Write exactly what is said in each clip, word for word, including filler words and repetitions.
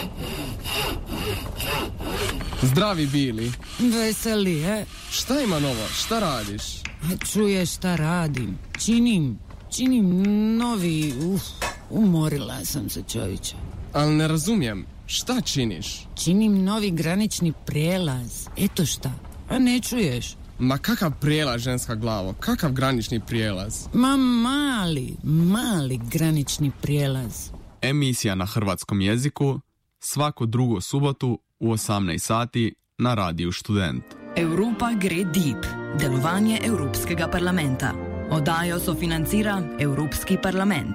Zdravi Bili. Veseli, e? Šta ima novo? Šta radiš? Čuješ šta radim? Činim, činim novi... Uf, umorila sam se, čovječe. Ali ne razumijem, šta činiš? Činim novi granični prijelaz. Eto šta, a ne čuješ? Ma kakav prijelaz, ženska glavo? Kakav granični prijelaz? Ma mali, mali granični prijelaz. Emisija na hrvatskom jeziku svaku drugu subotu u osemnaest sati na Radiju Študent. Evropa gre deep. Delovanje Evropskega parlamenta. Oddajo sofinancira Evropski parlament.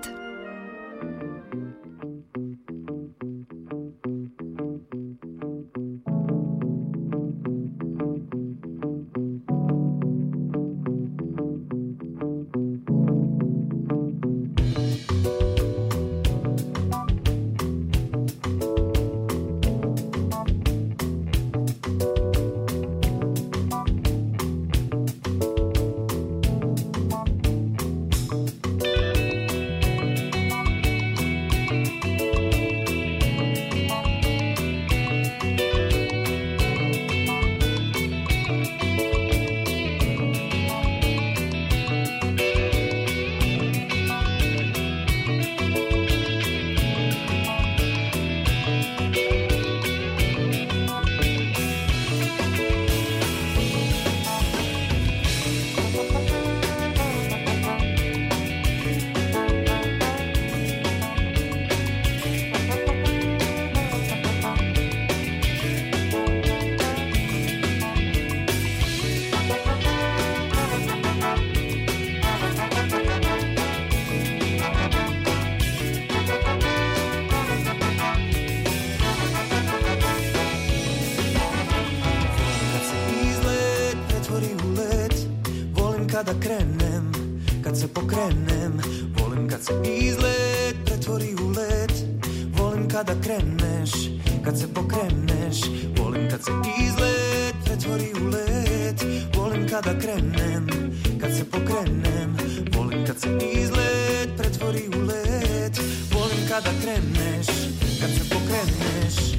kada krenem, kad se pokrenem, volim kad se izlet pretvori u let. Volim kada kreneš, kad se pokreneš, volim kad se izlet pretvori u let. Volim kada krenem, kad se pokrenem, volim kad se izlet pretvori u let. Volim kada kreneš, kad se pokreneš.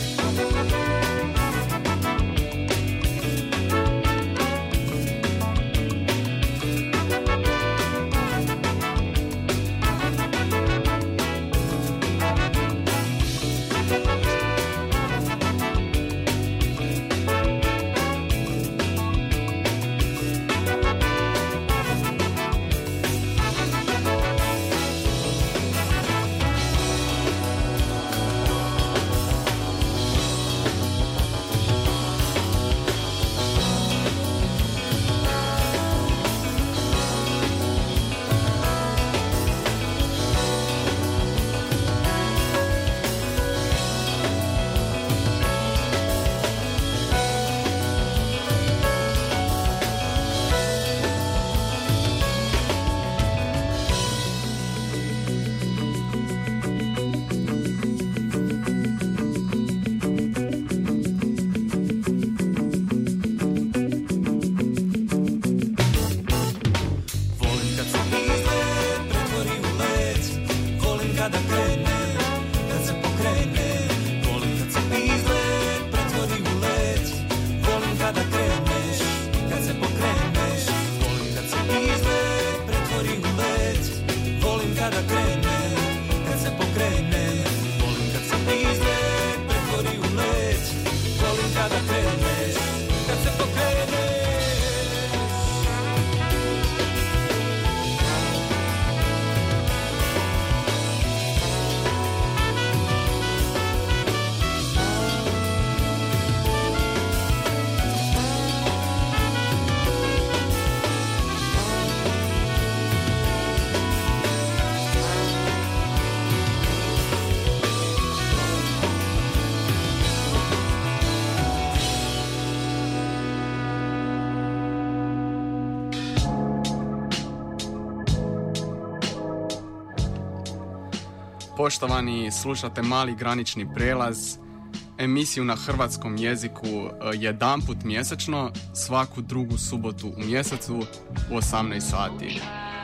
Poštovani, slušate Mali granični prijelaz, emisiju na hrvatskom jeziku jedanput mjesečno, svaku drugu subotu u mjesecu u osamnaest sati.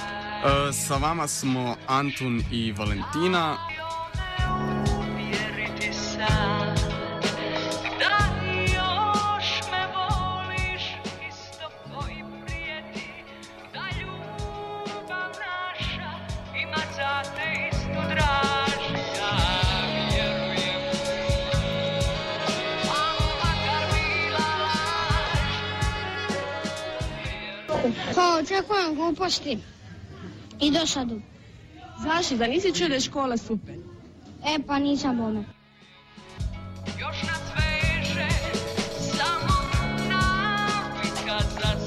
Sa vama smo Antun i Valentina. Pa očekujem gluposti i dosadu. Znaš da nisi čuo da je škola super? E pa nisam bome. Još nas veže samo navika za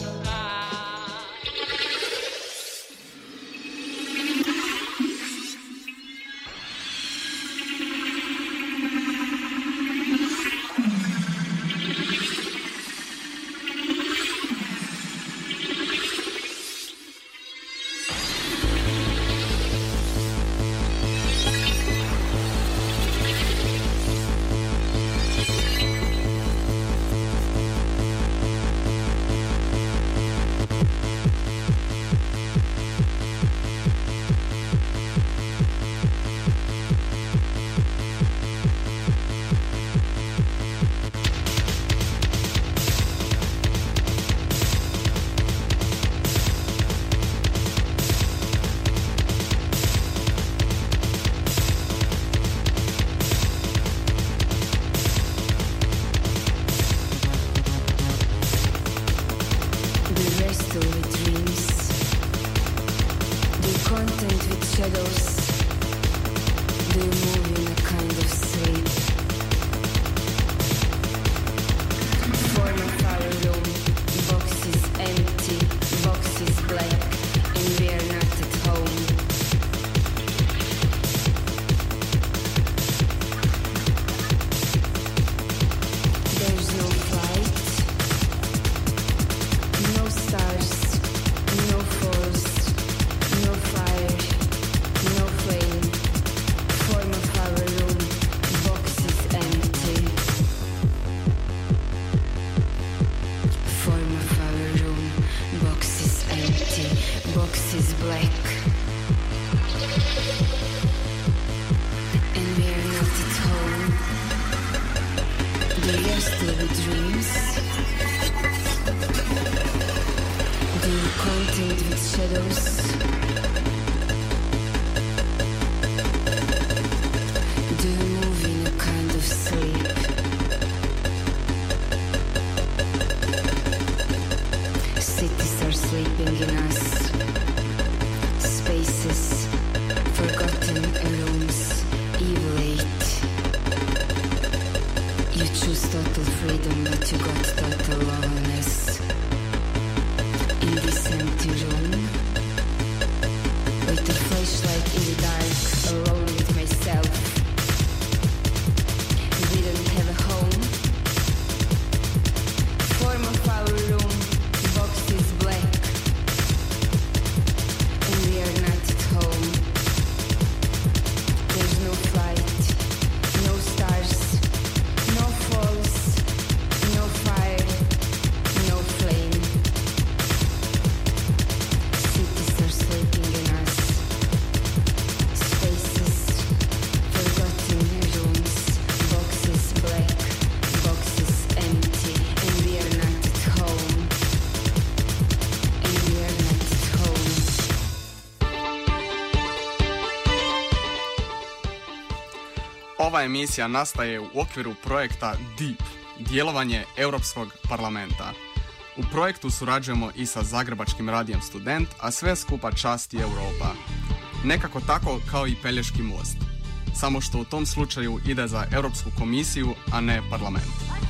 Ova emisija nastaje u okviru projekta DEEP, djelovanje Europskog parlamenta. U projektu surađujemo i sa Zagrebačkim radijem Student, a sve skupa časti Europa. Nekako tako kao i Pelješki most. Samo što u tom slučaju ide za Europsku komisiju, a ne parlament.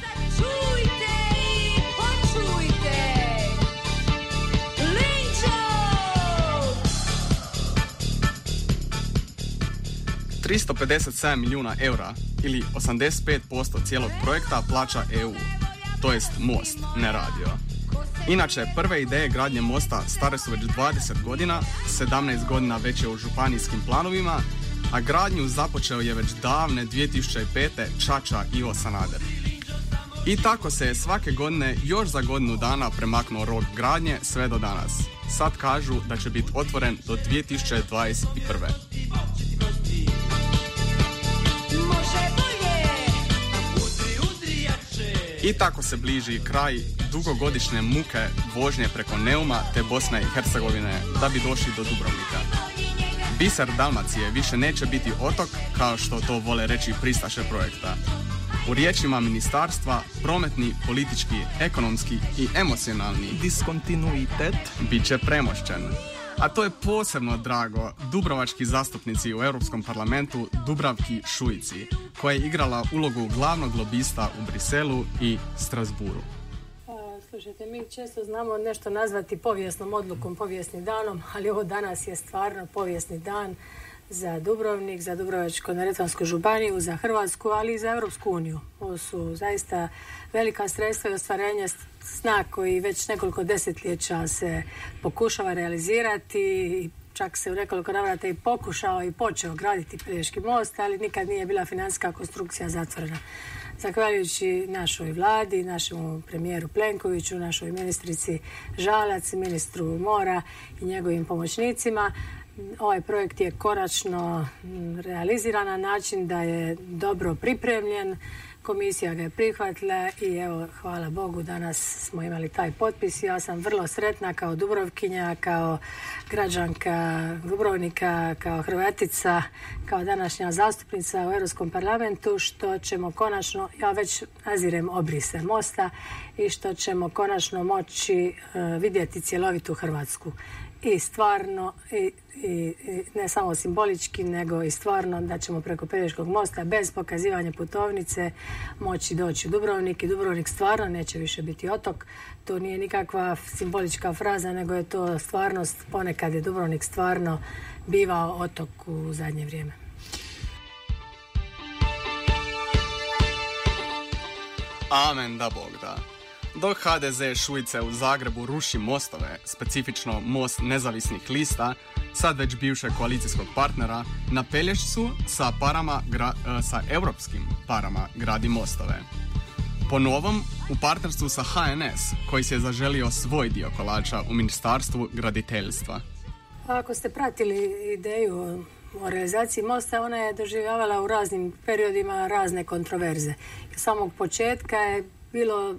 Čujte i počujte! Linčo! tristo pedeset sedam milijuna eura ili osamdeset pet posto cijelog projekta plaća E U, to jest most, ne radio. Inače, prve ideje gradnje mosta stare su već dvadeset godina, sedamnaest godina već je u županijskim planovima, a gradnju započeo je već davne dvije tisuće pete Čača Ivo Sanader. I tako se je svake godine još za godinu dana premaknuo rok gradnje sve do danas. Sad kažu da će biti otvoren do dvije tisuće dvadeset prve. I tako se bliži kraj dugogodišnje muke vožnje preko Neuma te Bosne i Hercegovine da bi došli do Dubrovnika. Biser Dalmacije više neće biti otok kao što to vole reći pristaše projekta. U riječima ministarstva, prometni, politički, ekonomski i emocionalni diskontinuitet bit će premošćen. A to je posebno drago dubrovački zastupnici u Europskom parlamentu Dubravki Šuici, koja je igrala ulogu glavnog lobista u Briselu i Strasburu. Slušajte, mi često znamo nešto nazvati povijesnom odlukom, povijesnim danom, ali ovo danas je stvarno povijesni dan za Dubrovnik, za Dubrovačko-neretvansku županiju, za Hrvatsku, ali i za Europsku uniju. Ovo su zaista velika sredstva i ostvarenje sna koji već nekoliko desetljeća se pokušava realizirati. Čak se u nekoliko navrata i pokušao i počeo graditi Pelješki most, ali nikad nije bila financijska konstrukcija zatvorena. Zahvaljujući našoj vladi, našemu premijeru Plenkoviću, našoj ministrici Žalac, ministru mora i njegovim pomoćnicima, ovaj projekt je konačno realiziran na način da je dobro pripremljen. Komisija ga je prihvatila i evo, hvala Bogu, danas smo imali taj potpis. Ja sam vrlo sretna kao Dubrovkinja, kao građanka Dubrovnika, kao Hrvatica, kao današnja zastupnica u Europskom parlamentu, što ćemo konačno, ja već nazirem obrise mosta, i što ćemo konačno moći uh, vidjeti cjelovitu Hrvatsku. I stvarno, i, i, i ne samo simbolički, nego i stvarno da ćemo preko Pelješkog mosta bez pokazivanja putovnice moći doći u Dubrovnik i Dubrovnik stvarno neće više biti otok. To nije nikakva simbolička fraza, nego je to stvarnost. Ponekad je Dubrovnik stvarno bivao otok u zadnje vrijeme. Amen da Bog da. Dok ha de ze Šuice u Zagrebu ruši mostove, specifično most nezavisnih lista, sad već bivšeg koalicijskog partnera, na Pelješcu sa parama, gra, sa europskim parama gradi mostove. Po novom, u partnerstvu sa ha en es, koji se je zaželio svoj dio kolača u Ministarstvu graditeljstva. Ako ste pratili ideju o realizaciji mosta, ona je doživljavala u raznim periodima razne kontroverze. Od samog početka je bilo,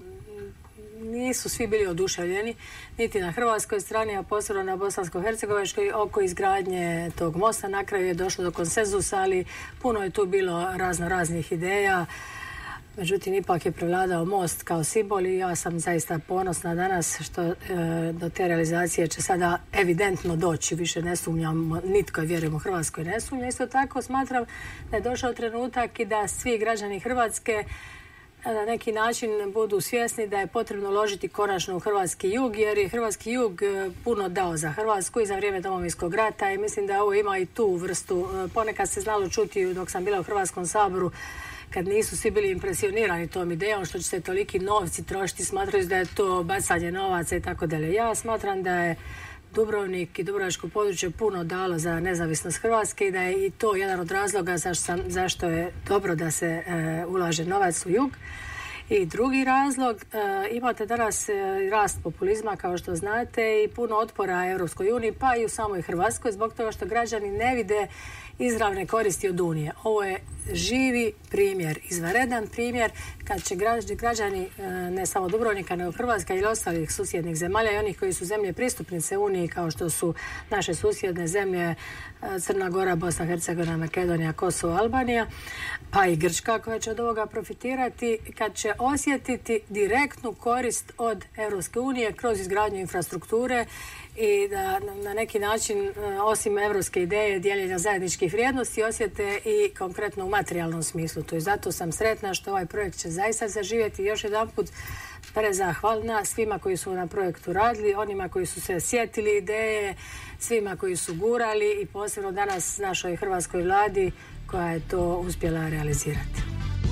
nisu svi bili oduševljeni, niti na hrvatskoj strani, a posebno na bosansko-hercegovačkoj, oko izgradnje tog mosta. Na kraju je došlo do konsenzusa, ali puno je tu bilo razno raznih ideja. Međutim, ipak je prevladao most kao simbol i ja sam zaista ponosna danas što e, do te realizacije će sada evidentno doći. Više ne sumnjam, nitko, vjerujem u Hrvatskoj ne sumnja. Isto tako smatram da je došao trenutak i da svi građani Hrvatske na neki način budu svjesni da je potrebno uložiti konačno u hrvatski jug, jer je hrvatski jug puno dao za Hrvatsku i za vrijeme Domovinskog rata i mislim da ovo ima i tu vrstu. Ponekad se znalo čuti dok sam bila u Hrvatskom saboru, kad nisu svi bili impresionirani tom idejom što će se toliki novci trošiti, smatraju da je to bacanje novaca i tako dalje. Ja smatram da je Dubrovnik i dubrovačko područje puno dalo za nezavisnost Hrvatske i da je i to jedan od razloga zašto, sam, zašto je dobro da se e, ulaže novac u jug. I drugi razlog, e, imate danas e, rast populizma, kao što znate, i puno otpora Europskoj uniji, pa i u samoj Hrvatskoj, zbog toga što građani ne vide izravne koristi od Unije. Ovo je živi primjer, izvanredan primjer kad će građani ne samo Dubrovnika, nego Hrvatska ili ostalih susjednih zemalja i onih koji su zemlje pristupnice Uniji, kao što su naše susjedne zemlje Crna Gora, Bosna, Hercegovina, Makedonija, Kosovo, Albanija, pa i Grčka koja će od ovoga profitirati, kad će osjetiti direktnu korist od Europske unije kroz izgradnju infrastrukture i da na neki način, osim evropske ideje dijeljenja zajedničkih vrijednosti, osjete i konkretno u materijalnom smislu. To je zato sam sretna što ovaj projekt će zaista zaživjeti. Još jedan put prezahvalna svima koji su na projektu radili, onima koji su se sjetili ideje, svima koji su gurali i posebno danas našoj hrvatskoj vladi koja je to uspjela realizirati.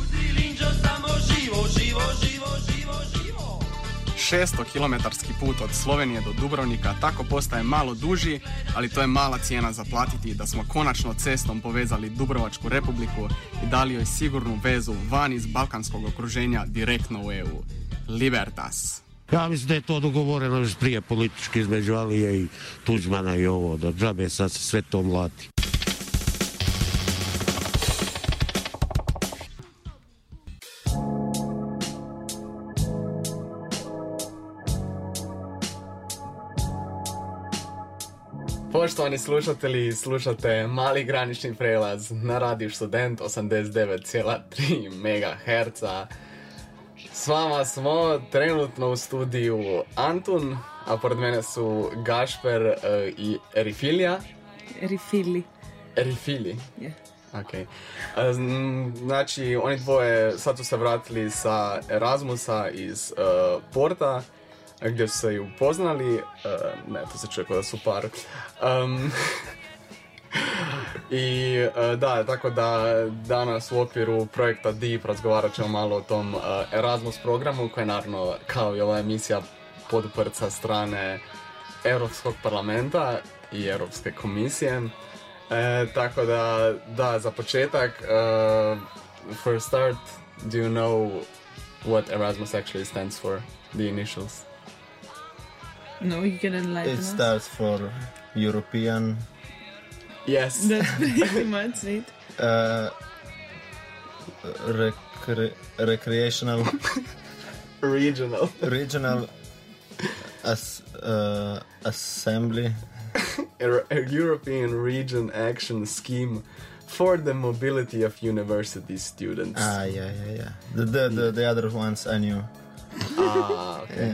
šestokilometarski put od Slovenije do Dubrovnika tako postaje malo duži, ali to je mala cijena za platiti da smo konačno cestom povezali Dubrovačku republiku i dali joj sigurnu vezu van iz balkanskog okruženja direktno u E U. Libertas! Ja mislim da je to dogovoreno još prije politički između Alije i Tuđmana i ovo, da džabe sad se sve to mlati. Poštovani slušatelji, slušate Mali granični prelaz na radiju Student osamdeset devet zarez tri megaherca. S vama smo trenutno u studiju Antun, a pored mene su Gašper uh, i Erifilija. Erifili. Erifili? Yeah. Ok. Znači, oni dvoje sad su se vratili sa Erasmusa iz uh, Porta, gdje su se i upoznali. Uh, ne, to se čuje kao da su par. Um, I uh, da, tako da danas u okviru projekta Deep razgovarat ćemo malo o tom uh, Erasmus programu, koji je naravno, kao i ova emisija, poduprt sa strane Europskog parlamenta i Europske komisije. E, tako da, da, za početak, uh, for start, do you know what Erasmus actually stands for, the initials? No, you can enlighten It us. stands for European... Yes. That's pretty much it. Uh, recre- recreational... Regional. Regional as, uh, Assembly... A, a European Region Action Scheme for the mobility of university students. Ah, yeah, yeah, yeah. The, the, the, the other ones I knew. Ah, okay.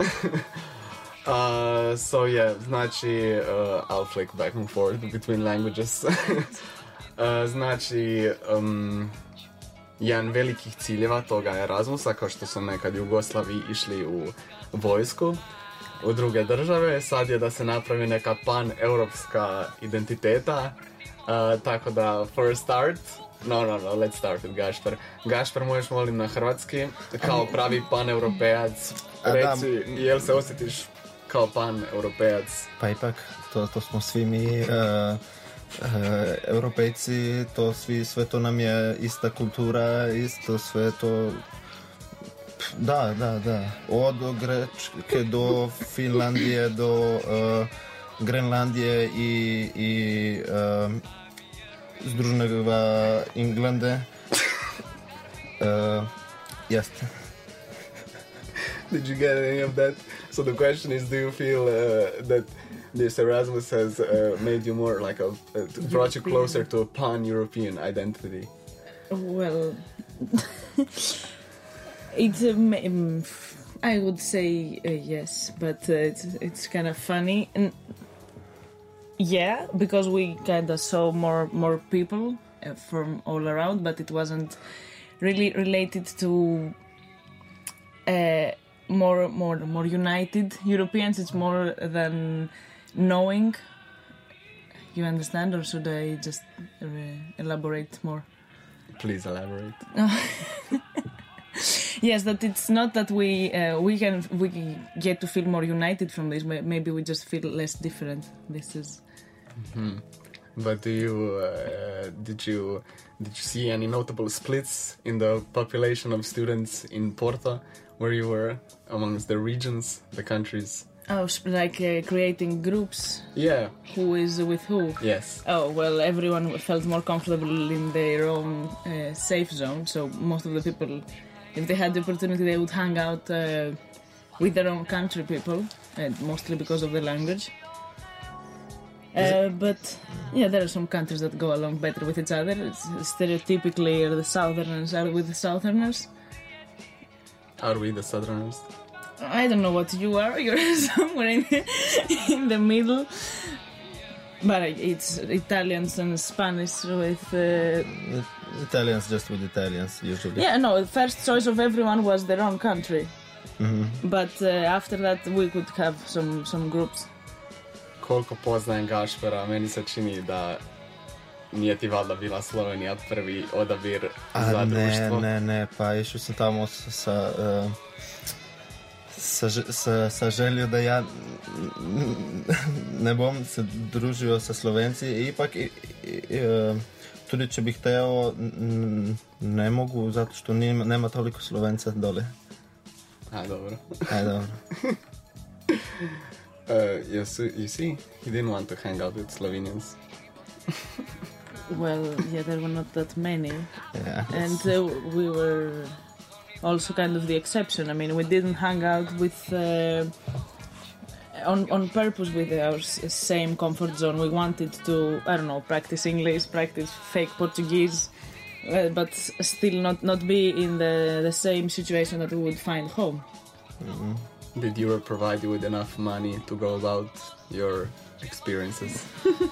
uh, so yeah, znači, uh, I'll flick back and forth between languages. uh, znači, um, jedan velikih ciljeva toga Erasmusa, kao što su nekad Jugoslavi išli u vojsku, u druge države, sad je da se napravi neka pan-europska identiteta, uh, tako da, for a start, no, no, no, let's start with Gašper. Gašper, možeš molim na hrvatski, kao pravi pan-europejac, reci, jel se osjetiš kao pan-europejac? Pa ipak, to, to smo svi mi, uh, uh, europejci, to svi, sve to nam je ista kultura, isto sve to... Da, da, da. Od Grečke do Finlandije, do uh, Grenlandije i, i uh, Združenega Englande. Uh, jest. Did you get any of that? So the question is, do you feel uh, that this Erasmus has uh, made you more like a, uh, brought you closer to a pan-European identity? Well, it's um, um, I would say uh, yes, but uh, it's it's kind of funny. And yeah, because we kind of saw more more people uh, from all around, but it wasn't really related to uh, more more more united Europeans. It's more than knowing. You understand, or should I just uh, elaborate more? Please elaborate. Yes, that it's not that we uh, we can we get to feel more united from this. Maybe we just feel less different. This is. Mm-hmm. But do you uh, did you did you see any notable splits in the population of students in Porto, where you were, amongst the regions, the countries? Oh, like uh, creating groups. Yeah. Who is with who? Yes. Oh well, everyone felt more comfortable in their own uh, safe zone. So most of the people, if they had the opportunity, they would hang out uh, with their own country people, uh, mostly because of the language. Uh, but yeah, there are some countries that go along better with each other. It's, stereotypically, the Southerners are with the Southerners. Are we the Southerners? I don't know what you are. You're somewhere in the, in the middle. But it's Italians and Spanish with... Uh, Italians just with Italians, usually. Yeah, no, the first choice of everyone was their own country. Mm-hmm. But uh, after that we could have some, some groups. Koliko poznajem Gašpera, meni se čini da nije ti valjda bila Slovenija prvi odabir za društvo. Ne, ne, ne, pa išao sam tamo sa, sa, uh, sa, sa, sa želju da ja ne bom se družio sa Slovenci. Ipak i, i, uh, tudi če bih hteo, ne mogu, zato što nima, nema toliko Slovenca dole. A, dobro. A, dobro. Uh, you, see, you see, he didn't want to hang out with Slovenians. Well, yeah, there were not that many. Yeah. And uh, we were also kind of the exception. I mean, we didn't hang out with uh, on on purpose with our s- same comfort zone. We wanted to, I don't know, practice English, practice fake Portuguese, uh, but s- still not not be in the the same situation that we would find home. Mm-hmm. Did Europe provide you with enough money to go about your experiences?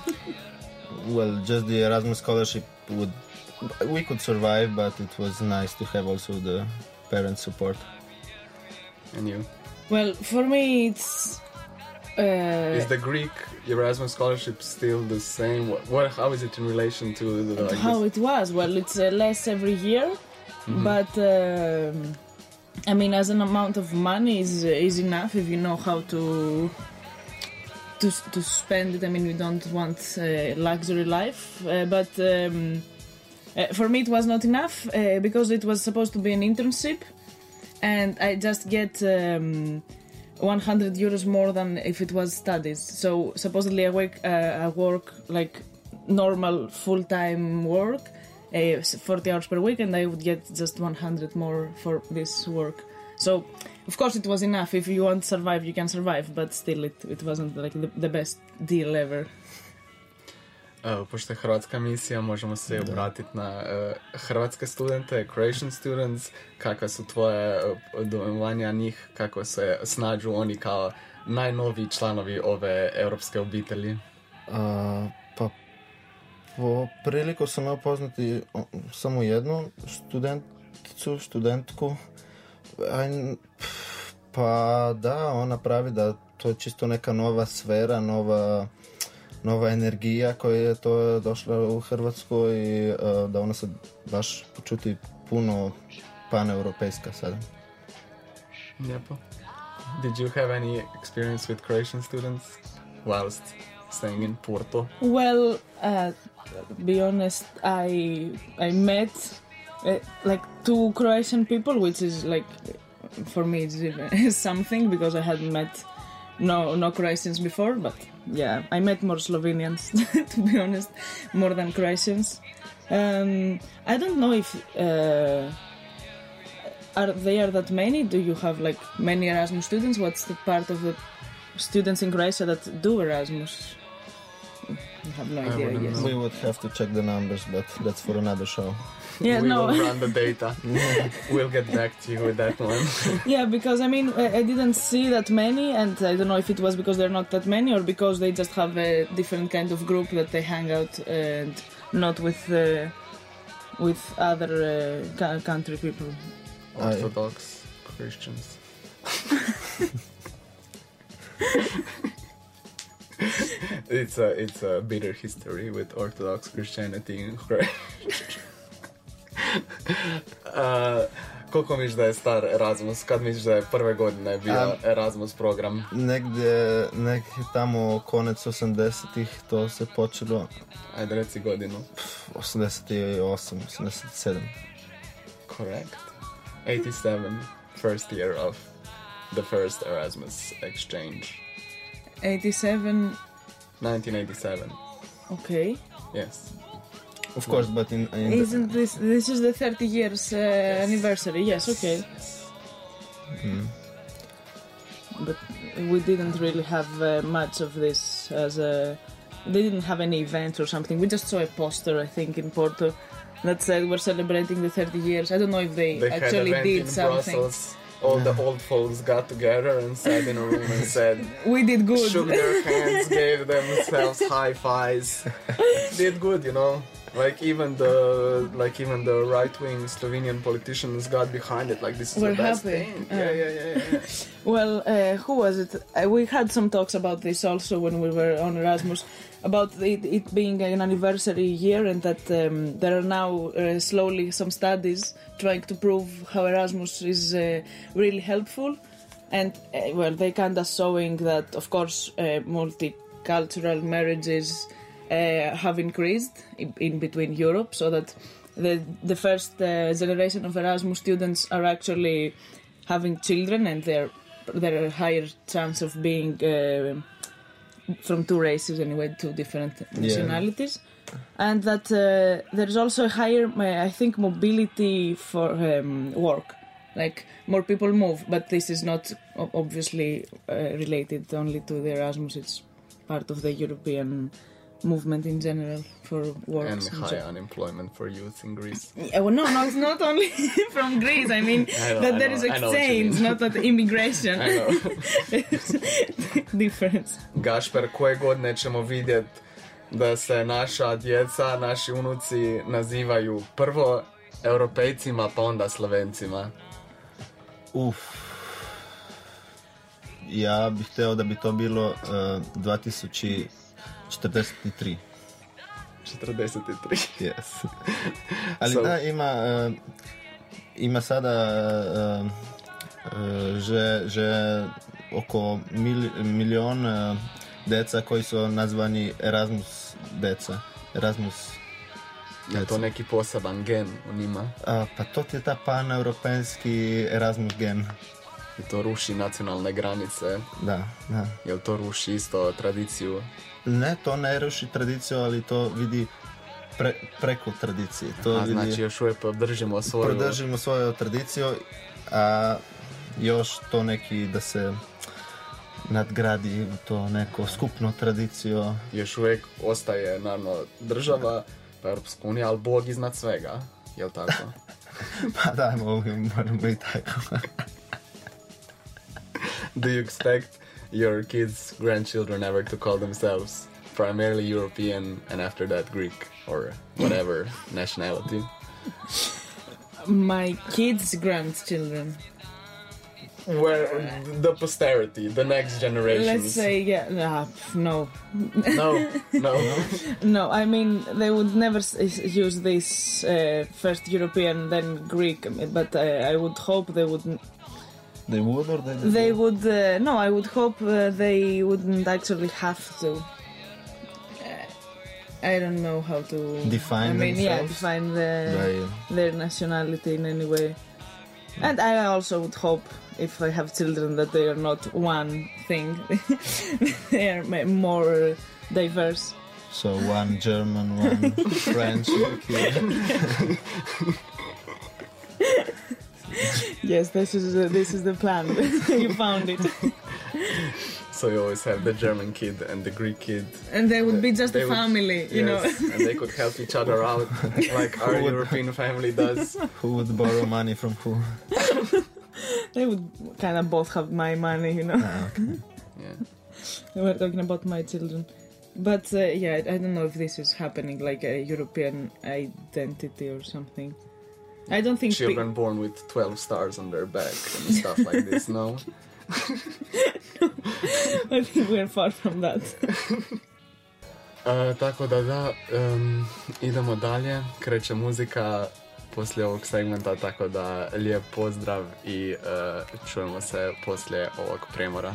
Well, just the Erasmus scholarship would we could survive, but it was nice to have also the parent support. And you? Well, for me, it's. Uh, Is the Greek Erasmus scholarship still the same? What, what how is it in relation to the like how this- it was? Well, it's uh, less every year, Mhm. but um, I mean, as an amount of money is is enough if you know how to to to spend it. I mean, we don't want uh, luxury life, uh, but um, uh, for me it was not enough uh, because it was supposed to be an internship, and I just get. Um, one hundred euros more than if it was studies. So supposedly I work, uh, I work like normal full-time work, uh, forty hours per week, and I would get just one hundred more for this work. So of course it was enough. If you want to survive, you can survive, but still it, it wasn't like the, the best deal ever. Uh, pošto je hrvatska misija, možemo se obratiti na uh, hrvatske studente, Croatian students, kakva su tvoje uh, dojmovanja njih, kako se snađu oni kao najnoviji članovi ove europske obitelji? A, pa po priliku sam imao poznati o, samo jednu studenticu, studentku. Aj, pf, pa da, ona pravi da to je čisto neka nova sfera, nova, nova energija koja je to došla u Hrvatsku i uh, da ona se baš počuti puno paneuropejska sada. Lijepo. Did you have any experience with Croatian students whilst staying in Porto? Well, uh, to be honest, I I met uh, like two Croatian people, which is like for me it's even something because I hadn't met no no Croatians before. But yeah, I met more Slovenians to be honest, more than Croatians. Um, I don't know if uh, are there that many. Do you have like many Erasmus students? What's the part of the students in Croatia that do Erasmus? I have no I idea. wouldn't Yes. know. We would have to check the numbers, but that's for another show. Yeah, we no. will run the data. We'll get back to you with that one. Yeah, because I mean, I I didn't see that many, and I don't know if it was because they're not that many or because they just have a different kind of group that they hang out and not with uh, with other uh, ca- country people. Orthodox Christians. It's a it's a bitter history with Orthodox Christianity in Croatia. uh, koliko misliš da je star Erasmus? Kad misliš da je prve godine bio Um, Erasmus program? Negdje, negdje tamo konec osamdesetih to se počelo. Ajde reci godinu. osamdeset osam, osamdeset sedam. Correct. eighty-seven, first year of the first Erasmus exchange. eighty-seven. nineteen eighty-seven. Okay. Yes. Of course, but in, in Isn't this this is the thirty years uh, anniversary? Yes. Okay. Mm. But we didn't really have uh, much of this as a. They didn't have any event or something. We just saw a poster, I think, in Porto that said we're celebrating the thirty years. I don't know if they, They actually had an event did in something. Brussels. All the old folks got together and sat in a room and said, We did good. shook their hands, gave themselves high fives, did good, you know. Like even the like even the right wing Slovenian politicians got behind it. Like this is We're the best happy. thing. Uh. Yeah, yeah, yeah, yeah. yeah. Well, uh, who was it? Uh, we had some talks about this also when we were on Erasmus, about it, it being an anniversary year and that um, there are now uh, slowly some studies trying to prove how Erasmus is uh, really helpful. And, uh, well, they kind of showing that, of course, uh, multicultural marriages uh, have increased in, in between Europe, so that the, the first uh, generation of Erasmus students are actually having children and they're there are a higher chance of being uh, from two races anyway, two different nationalities, and that uh, there is also a higher, uh, I think, mobility for um, work. like more people move. But this is not o- obviously uh, related only to the Erasmus. It's part of the European movement in general for work And high unemployment for youth in Greece. Yeah, well, no, no, it's not only from Greece. I mean I know, that I there know, is I know what you exchange, mean. not that immigration. I know. There's difference. Gašper, koje godine ćemo vidjeti da se naša djeca, naši unuci nazivaju prvo Europejcima, pa onda Slovencima? Uf. Ja bih hteo da bi to bilo uh, dva tisuće četrdeset tri. četrdeset tri. Yes. Ali So- da, ima, uh, ima sada uh, uh, že, že oko mil, milion uh, deca koji su nazvani Erasmus deca. Erasmus Je to neki poseban gen u njima? A, pa to ti je ta pan-europejski Erasmus gen. I to ruši nacionalne granice? Da, da. Jel to ruši isto tradiciju? Ne, to ne ruši tradiciju, ali to vidi pre, preko tradicije. To A vidi, znači još uvijek podržimo svoju... Podržimo svoju tradiciju, a još to neki da se nadgradi to neko skupno tradiciju. Još uvijek ostaje, naravno, država, pa Europska unija, ali Bog iznad svega. Jel tako? Pa da, moramo i tako. Do you expect your kids, grandchildren ever to call themselves primarily European and after that Greek or whatever nationality? My kids' grandchildren. Where the posterity, the next generations. Let's say, yeah, nah, no. No, no. No, I mean, they would never s- use this uh, first European, then Greek, but uh, I would hope they would. They would or they They would. Uh, no, I would hope uh, they wouldn't actually have to. Uh, I don't know how to Define I mean, yeah, themselves define the, by- their nationality in any way. And I also would hope, if I have children, that they are not one thing. They are ma- more diverse. So one German, one French kid. Yes, this is uh, this is the plan. You found it. So you always have the German kid and the Greek kid. And they would be just They a would- family, you yes, know. and they could help each other out like our Who would- European family does. Who would borrow money from who? They would kind of both have my money, you know. Ah, okay. Yeah. We're talking about my children. But uh, yeah, I I don't know if this is happening, like a European identity or something. I don't think... pe- Children born with twelve stars on their back and stuff like this, no? I think we're far from that. Uh, tako da da, um, idemo dalje, kreće muzika poslije ovog segmenta, tako da lijep pozdrav i uh, čujemo se poslije ovog premora.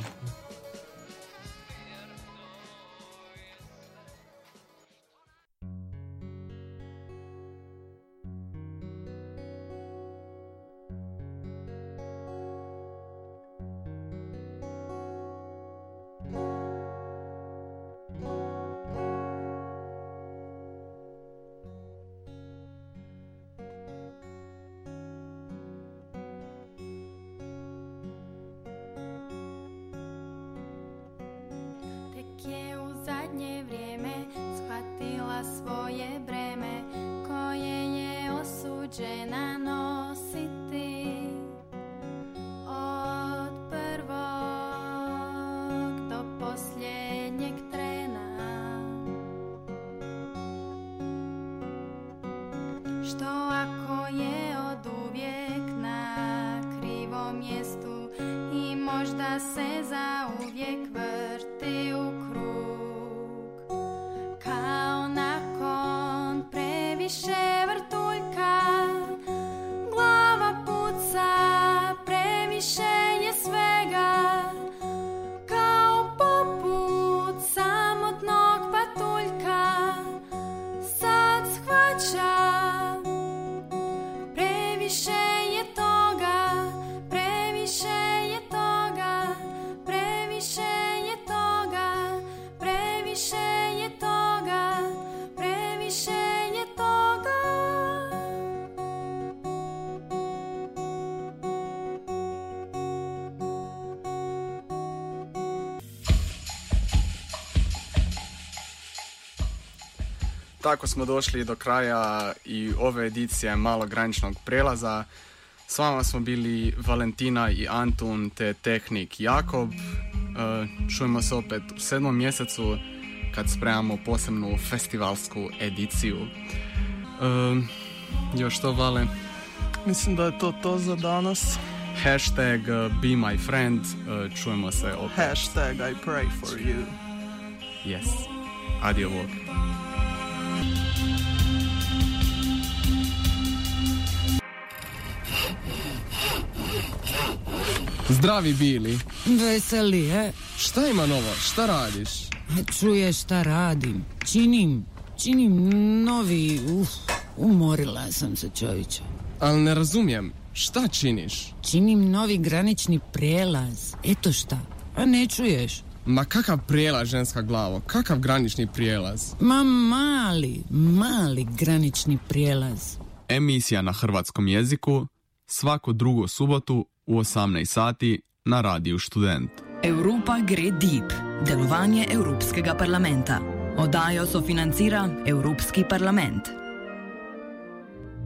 tako smo došli do kraja i ove edicije Malo graničnog prelaza. S vama smo bili Valentina i Antun te tehnik Jakob. E, čujemo se opet u sedmom mjesecu kad spremamo posebnu festivalsku ediciju. E, još to, Vale? Mislim da je to to za danas. Hashtag uh, be my friend. Uh, čujemo se opet. Hashtag I pray for you. Yes. Adio Bog. Zdravi bili. Veseli, e? Šta ima novo? Šta radiš? Čuješ šta radim? Činim, činim novi... Uf, umorila sam se, čovječe. Ali ne razumijem. Šta činiš? Činim novi granični prijelaz. Eto šta. A ne čuješ? Ma kakav prijelaz, ženska glavo? Kakav granični prijelaz? Ma mali, mali granični prijelaz. Emisija na hrvatskom jeziku svaku drugu subotu u osemnaest sati na Radiju Študent. Evropa gre deep. Delovanje Evropskega parlamenta. Oddajo sofinancira Evropski parlament.